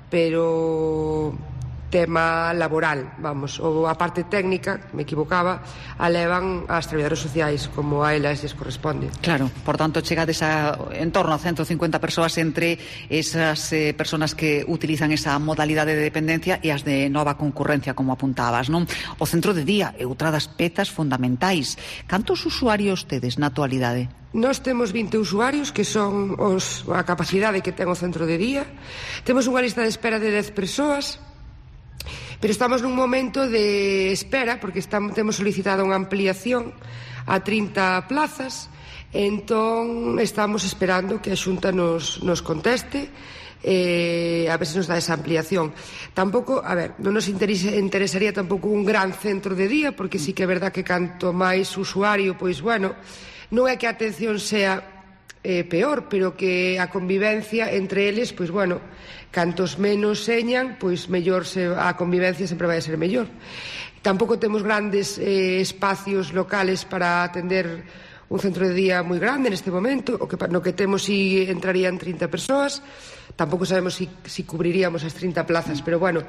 pero tema laboral, vamos, ou a parte técnica, me equivocaba, a levan as traballadoras sociais, como a elas lles corresponde. Claro, por tanto, chegades en torno a 150 persoas entre esas personas que utilizan esa modalidade de dependencia e as de nova concurrencia, como apuntabas, non? O centro de día é outra das pezas fundamentais. Cantos usuarios tedes na actualidade? Nós temos 20 usuarios, que son a capacidade que ten o centro de día. Temos unha lista de espera de 10 persoas, pero estamos nun momento de espera porque temos solicitado unha ampliación a 30 plazas, entón estamos esperando que a Xunta nos conteste a ver se nos dá esa ampliación. Tampouco, a ver, non nos interesaría tampouco un gran centro de día, porque sí que é verdad que canto máis usuario, pois, bueno, non é que a atención sea peor, pero que a convivencia entre eles, pois, bueno, cantos menos señan, pois mellor a convivencia sempre vai a ser mellor. Tampouco temos grandes espacios locales para atender un centro de día moi grande neste momento, no que temos si entrarían 30 persoas, tampouco sabemos si cubriríamos as 30 plazas, pero bueno,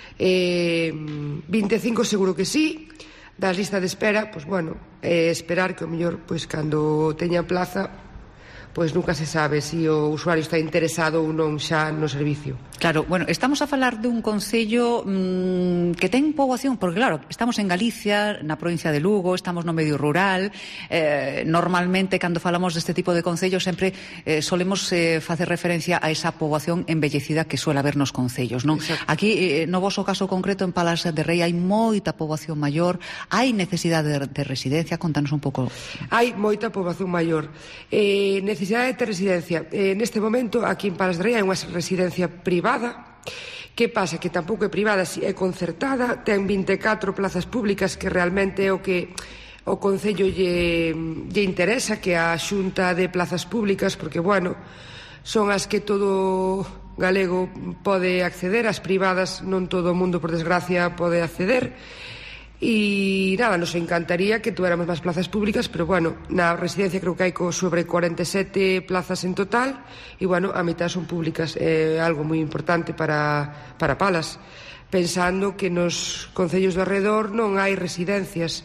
25 seguro que sí. Das lista de espera, pois bueno, esperar que o mellor, pois cando teña plaza, pois nunca se sabe se o usuario está interesado ou non xa no servicio. Claro, bueno, estamos a falar dun concello que ten poboación, porque claro, estamos en Galicia, na provincia de Lugo, estamos no medio rural, normalmente cando falamos deste tipo de concellos sempre solemos facer referencia a esa poboación envellecida que suele haber nos concellos, non? Exacto. Aquí, no voso caso concreto, en Palas de Rei, hai moita poboación maior, hai necesidade de residencia, contanos un pouco. Hai moita poboación maior, necesidade de residencia. Neste momento, aquí en Palas de Rei, hai unha residencia privada Que pasa? Que tampouco é privada, é concertada, ten 24 plazas públicas, que realmente é o que o Concello lle interesa, que a Xunta de Plazas Públicas, porque, bueno, son as que todo galego pode acceder, as privadas non todo o mundo, por desgracia, pode acceder. E nada, nos encantaría que tuéramos máis plazas públicas, pero bueno, na residencia creo que hai sobre 47 plazas en total e bueno, a mitad son públicas. É algo moi importante para Palas, pensando que nos concellos do arredor non hai residencias.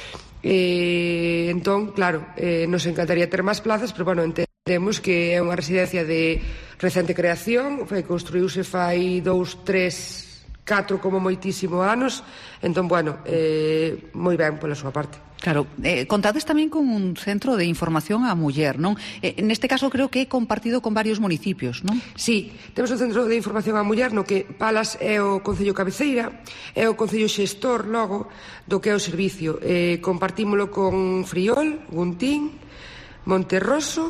Entón, claro, nos encantaría ter máis plazas, pero bueno, entendemos que é unha residencia de recente creación, construíuse fai 2, 3, 4 como moitísimo anos, entón, bueno, moi ben pola súa parte. Claro, contades tamén con un centro de información á muller, non? Neste caso creo que é compartido con varios municipios, non? Sí, temos un centro de información á muller no que Palas é o concello cabeceira, é o concello xestor logo do que é o servicio. Compartímolo con Friol, Guntín, Monterroso,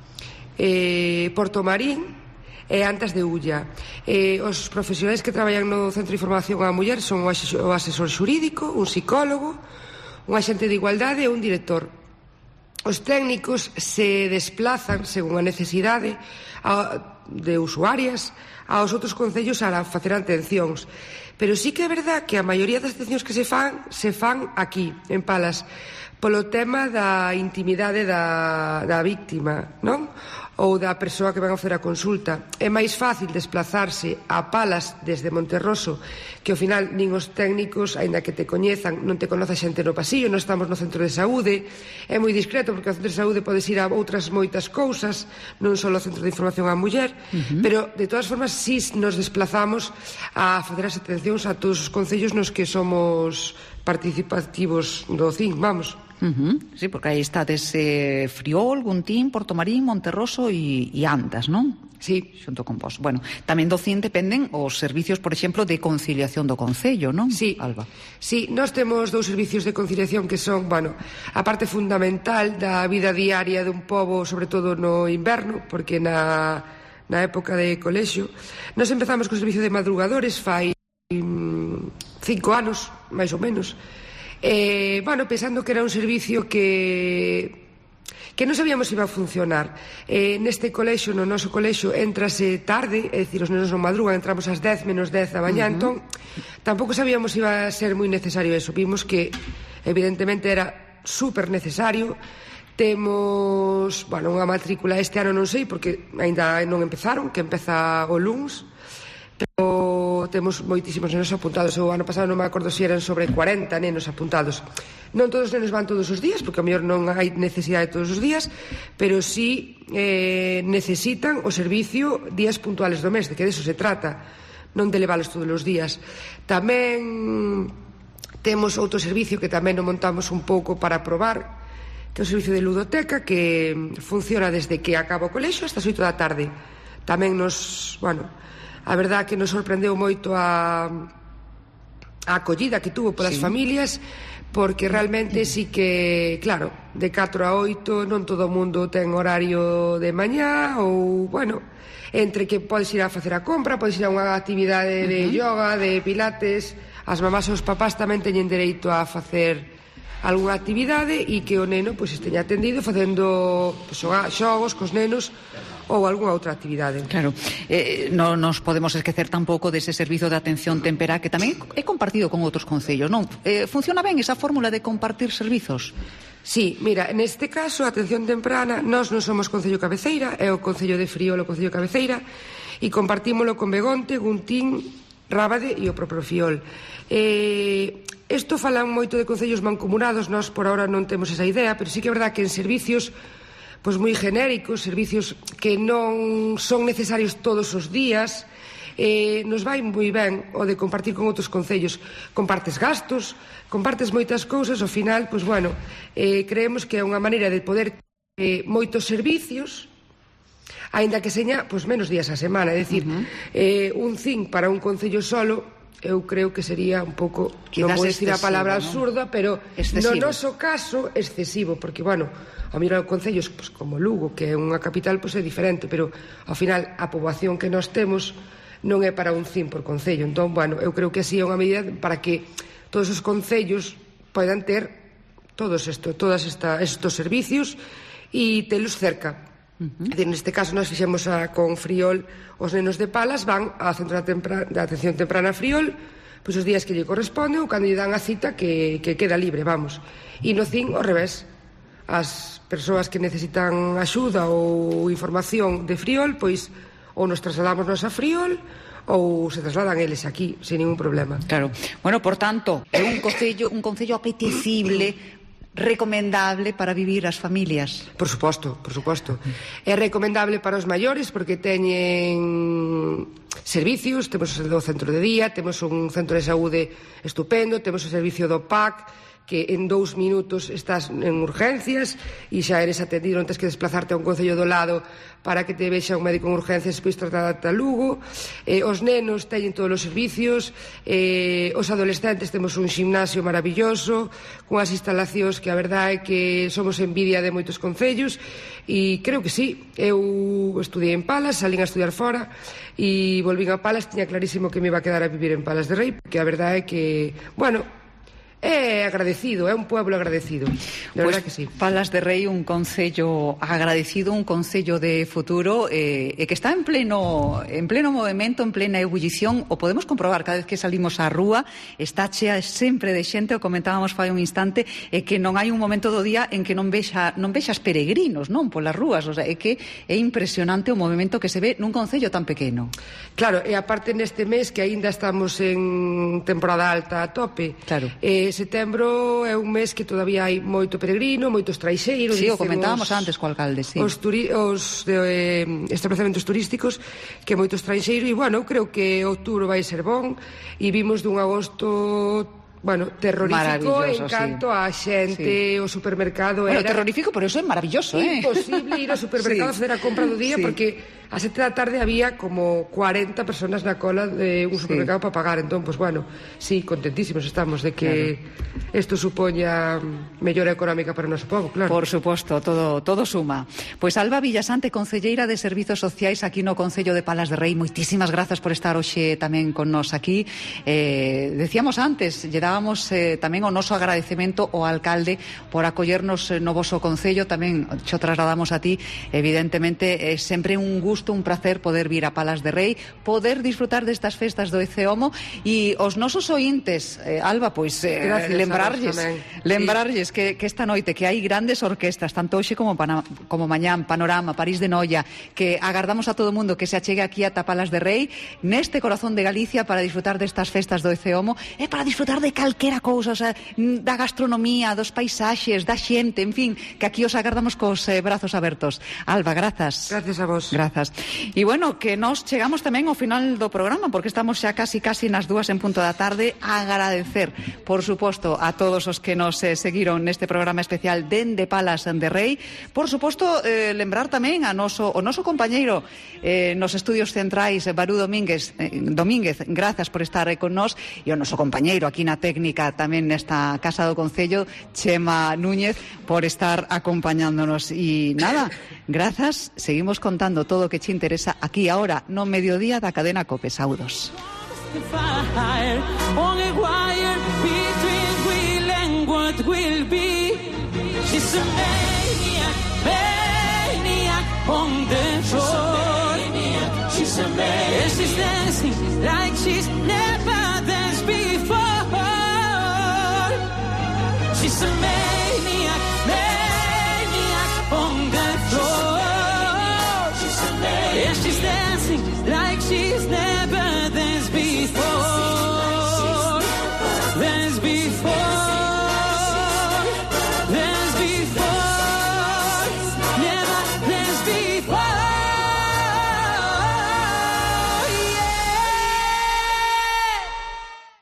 Portomarín e Antas de Ulla. Os profesionais que traballan no Centro de Información á Muller son o asesor xurídico, un psicólogo, un axente de igualdade e un director. Os técnicos se desplazan según a necesidade de usuarias aos outros concellos a facer atencións. Pero sí que é verdad que a maioría das atencións que se fan aquí, en Palas, polo tema da intimidade da víctima, non? Ou da persoa que van a facer a consulta. É máis fácil desplazarse a Palas desde Monterroso, que ao final nin os técnicos, aínda que te coñezan, non te conoce xente no pasillo, non estamos no centro de saúde, é moi discreto porque ao centro de saúde podes ir a outras moitas cousas, non só ao centro de información á muller, pero de todas formas sí nos desplazamos a facer as atencións a todos os concellos nos que somos participativos do CIN, vamos. Sí, porque aí está desde Friol, Guntín, Portomarín, Monterroso e Antas, non? Sí. Xunto con vos. Bueno, tamén do CIN dependen os servicios, por exemplo, de conciliación do Concello, non? Sí, Alba. Sí, nós temos 2 servicios de conciliación que son, bueno, a parte fundamental da vida diaria dun pobo, sobre todo no inverno, porque na época de colexio. Nós empezamos co servicio de madrugadores fai 5 anos, máis ou menos. Bueno, pensando que era un servicio que non sabíamos se iba a funcionar. Neste colexio, no noso colexio, entrase tarde, é dicir, os nenos non madrugan, entramos ás 10 menos 10 da mañá, entón tampouco sabíamos se iba a ser moi necesario eso. Vimos que evidentemente era super necesario. Temos, bueno, unha matrícula este ano non sei, porque aínda non empezaron, que empeza o luns, pero temos moitísimos nenos apuntados. O ano pasado non me acordo se eran sobre 40 nenos apuntados. Non todos os nenos van todos os días, porque a mellor non hai necesidade todos os días, pero sí necesitan o servicio días puntuales do mes, de que deso se trata, non de leválos todos os días. Tamén temos outro servicio que tamén o montamos un pouco para probar, que é o servicio de ludoteca, que funciona desde que acaba o colexio hasta as 8 da tarde. Tamén nos, bueno, a verdad que nos sorprendeu moito a acollida que tuvo polas familias, porque realmente sí que, claro, de 4 a 8 non todo o mundo ten horario de mañá, ou, bueno, entre que podes ir a facer a compra, podes ir a unha actividade de yoga, de pilates, as mamás e os papás tamén teñen dereito a facer algunha actividade e que o neno pois esteña atendido facendo xogos cos nenos ou algunha outra actividade. Claro, non nos podemos esquecer tampouco dese servizo de atención temperá que tamén é compartido con outros concellos, non? Funciona ben esa fórmula de compartir servizos? Sí, mira, neste caso, a atención temprana, nós non somos Concello Cabeceira, é o Concello de Friol o Concello Cabeceira, e compartímolo con Begonte, Guntín, Rábade e o propio Friol. Isto falan moito de concellos mancomunados, nós por ahora non temos esa idea, pero sí que é verdad que en servicios pois moi genéricos, servicios que non son necesarios todos os días, nos vai moi ben o de compartir con outros concellos. Compartes gastos, compartes moitas cousas, ao final, pois bueno, creemos que é unha maneira de poder moitos servicios, aínda que seña pois menos días a semana, é dicir, un CIN para un concello solo, eu creo que sería un pouco, non vou dicir a palabra absurda, pero no noso caso excesivo, porque, bueno, ao mirar concellos como Lugo, que é unha capital, pois é diferente, pero ao final a poboación que nós temos non é para un CIN por concello. Entón, bueno, eu creo que así é unha medida para que todos os concellos poidan ter todos estes servicios e telos cerca. Neste caso, nós fixemos con Friol, os nenos de Palas van ao Centro de Atención Temprana Friol, pois os días que lle corresponde ou cando lle dan a cita que queda libre, vamos. E no CIN, ao revés, as persoas que necesitan axuda ou información de Friol, pois ou nos trasladamos a Friol ou se trasladan eles aquí, sin ningún problema. Claro. Bueno, por tanto, é un concello apetecible, recomendable para vivir as familias. Por suposto. É recomendable para os maiores porque teñen servicios, temos o centro de día, temos un centro de saúde estupendo, temos o servicio do PAC, que en 2 minutos estás en urgencias e xa eres atendido, non tens que desplazarte a un concello do lado para que te vexa un médico en urgencias pois tratarte a Lugo. Os nenos teñen todos os servicios, os adolescentes temos un gimnasio maravilloso con as instalacións que a verdade é que somos envidia de moitos concellos e creo que sí. Eu estudiei en Palas, salín a estudiar fora e volvín a Palas, tiña clarísimo que me iba a quedar a vivir en Palas de Rei, porque a verdade é que, bueno, é agradecido, é un pueblo agradecido. De verdade que sí. Palas de Rei, un concello agradecido, un concello de futuro e que está en pleno movimento, en plena ebullición. O podemos comprobar cada vez que salimos á rúa, está chea sempre de xente, o comentábamos fai un instante, e que non hai un momento do día en que non vexas peregrinos, non, polas rúas. O sea, é que é impresionante o movimento que se ve nun concello tan pequeno. Claro, e aparte neste mes que aínda estamos en temporada alta a tope. Claro. Setembro é un mes que todavía hai moito peregrino, moitos traixeiros. Sí, o comentábamos antes co alcalde, sí. Os establecementos turísticos, que moitos traixeiros, e, bueno, creo que outubro vai ser bon, e vimos dun agosto, bueno, terrorífico en canto a xente, o supermercado era... Bueno, terrorífico, pero eso é maravilloso, imposible ir ao supermercado a facer a compra do día, porque a 7 da tarde había como 40 personas na cola de un supermercado para pagar. Entón, pues bueno, sí, contentísimos estamos de que isto supoña mellora económica para o noso povo, claro. Por suposto, todo suma. Pois Alba Villasante, concelleira de Servizos Sociais aquí no Concello de Palas de Rei, moitísimas grazas por estar hoxe tamén con nos aquí. Decíamos antes, lle dábamos tamén o noso agradecemento ao alcalde por acollernos no voso concello, tamén xo trasladamos a ti, evidentemente, é sempre un gusto, un placer poder vir a Palas de Rei, poder disfrutar destas festas do ECEOMO e os nosos ointes, Alba, pois lembrarlles que esta noite que hai grandes orquestas, tanto hoxe como mañán, Panorama, París de Noia, que agardamos a todo o mundo que se achegue aquí a Palas de Rei, neste corazón de Galicia, para disfrutar destas festas do ECEOMO e para disfrutar de calquera cousa, o sea, da gastronomía, dos paisaxes, da xente, en fin, que aquí os agardamos cos brazos abertos. Alba, grazas. Gracias a vos. Grazas. E bueno, que nos chegamos tamén ao final do programa, porque estamos xa casi nas 2:00 da tarde. Agradecer, por suposto, a todos os que nos seguiron neste programa especial dende Palas de Rei. Por suposto, lembrar tamén o noso compañeiro nos estudios centrais, Barú Domínguez, grazas por estar con nós, e o noso compañeiro aquí na técnica tamén nesta Casa do Concello, Chema Núñez, por estar acompañándonos. E nada, grazas, seguimos contando todo o que che interesa aquí ahora no mediodía da cadena COPE. Saúdos. She's